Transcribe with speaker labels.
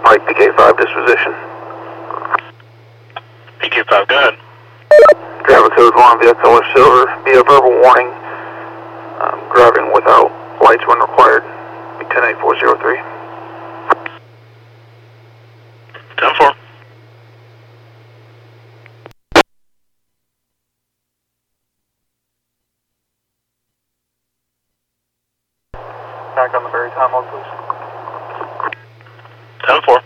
Speaker 1: Mike, PK5 disposition.
Speaker 2: PK5, go ahead.
Speaker 1: Travel code 1, VXLR Silver, be a verbal warning. Driving without lights when required. Be 108403.
Speaker 2: 10-4.
Speaker 1: Back on the very time log, please.
Speaker 2: 10-4.